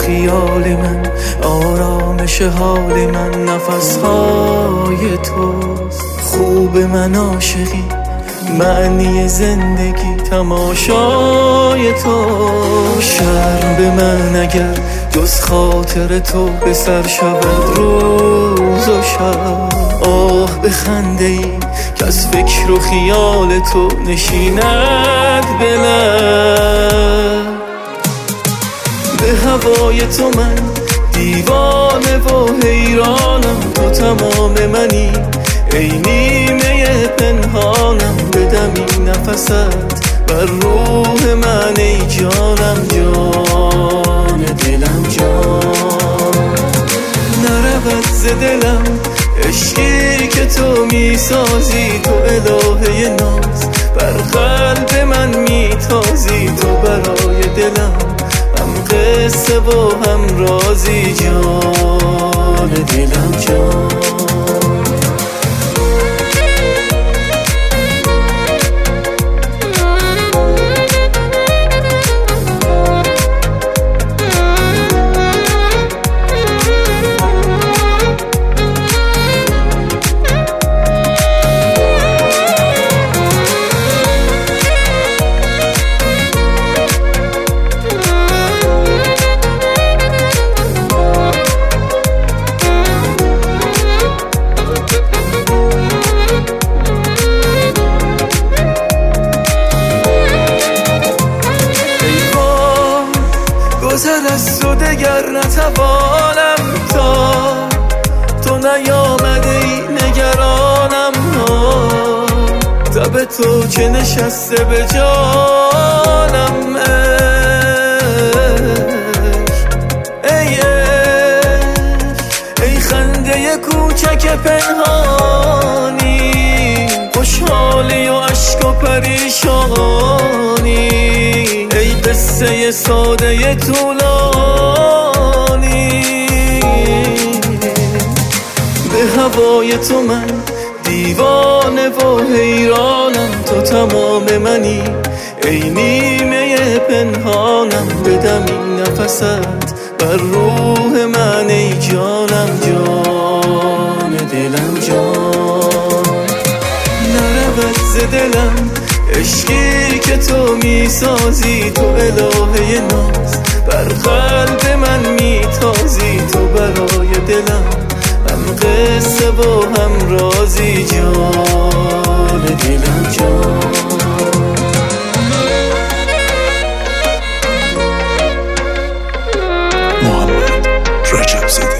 خیال من، آرامش حال من نفسهای توست. خوب من عاشقی، معنی زندگی تماشای تو. شرم به من اگر جز خاطر تو به سر شود روز و شب. آه به خنده ای که از فکر و خیال تو نشیند به لب. به هوای تو من دیوانه و حیرانم، تو تمام منی ای نیمه پنهانم. بدم این نفست بر روح من ای جانم، جان دلم جان. نرود ز دلم عشقی که تو میسازی، تو الهه ناز بر قلب من میتازی. تو برای دلم هم قصه و هم رازی، جان دلم جان. گذر از تو دگر نتوانم تا تو نیامده ای نگرانم. تب تو که نشسته به جانم. ای خنده کوچک پنهانی، خوشحالی و عشق و پریشانی. ای قصه ساده طولانی، به هوای تو من دیوانه و حیرانم. تو تمام منی ای نیمه پنهانم. بدم این نفست بر روح من ای جانم، جان دلم جان. نرود ز دلم عشقی که تو میسازی، تو الهه ناز بر قلب من میتازی. تو برای دلم هم قصه و هم رازی، جان دلم جان. محمد رجب زاده.